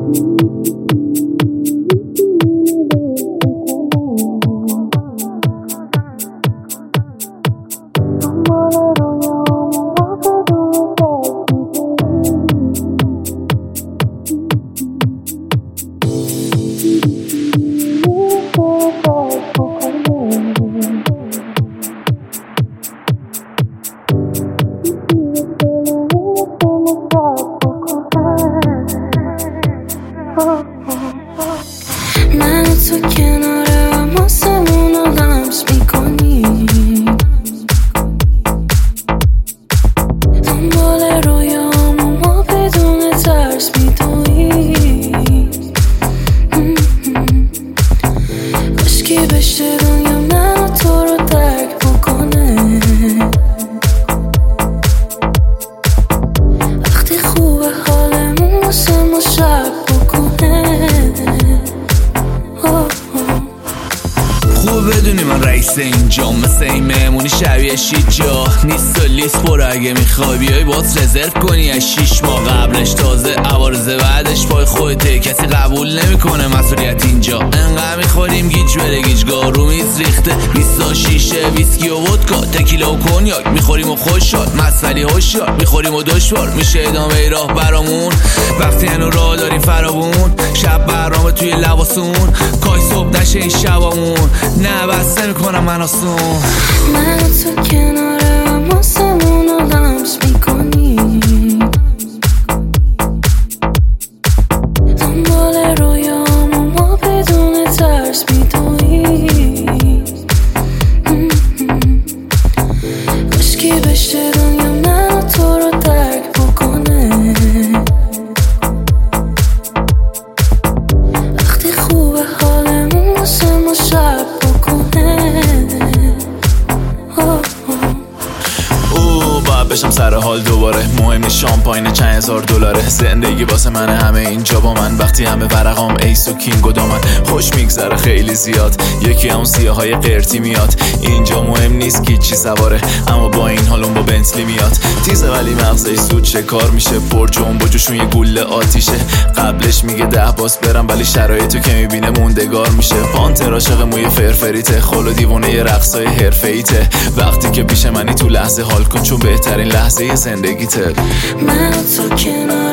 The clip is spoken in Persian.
من تو کنارم آسمون رو لمس میکنی، دنبال رویامو ما بدون ترس میدوی. کاشکی بشه دنیا من و تو رو درک بکنه، وقتی خوبه حالمون واسه ما شب بکنه. خوب بدونی من رئیس اینجا، مثل این مهمونی شبیه جا نیست و لیست برو. اگه میخوای بیای باز رزرو کنی از 6 ماه قبلش، تازه عوارض بعدش پای خودته. کسی قبول نمیکنه مسئولیت اینجا، انقدر میخوریم گیج بره گیجگاه رو میز ریخته. 20 شیشه ویسکی و ودکا، تکیلا و کنیاک میخوریم و خوشحال، مسئله هوشیار میخوریم و دشوار میشه ادامه راه برامون. وقتی هنو راه داریم فراوون، شب برنامه توی لباسون، کاش صبح نشه این شبامون. نه بس نمیکنم من آسون. من تو کنارم آسمون رو لمس میکنی، دنبال رویامو ما بدون ترس میدوی. کاشکی بشه دنیا من و تو رو درک بکنه، وقتی خوبه حالمون واسه ما شب بکنه. باید بشم سر حال دوباره، مهم شامپاین چند هزار دلاره. زندگی واسه من همه اینجا با من، وقتی همه ورقام ایس و کینگ و دامن. خوش میگذره خیلی زیاد، یکی اون سیاهای قرتی میاد. اینجا مهم نیست کی چی سواره، اما با این حال اون با بنتلی میاد. تیزه ولی مغزش زود چه کار میشه، پر جنب و جوشون یه گوله آتیشه. قبلش میگه 10 باس برم ولی شرایطو که میبینه موندگار میشه. پانتر عاشق موی فرفریته، خل و دیوونه یه رقصای حرفه‌ایته. وقتی که پیش منی تو لحظه حال کن، چون بهترین لحظه زندگیته. من تو کنار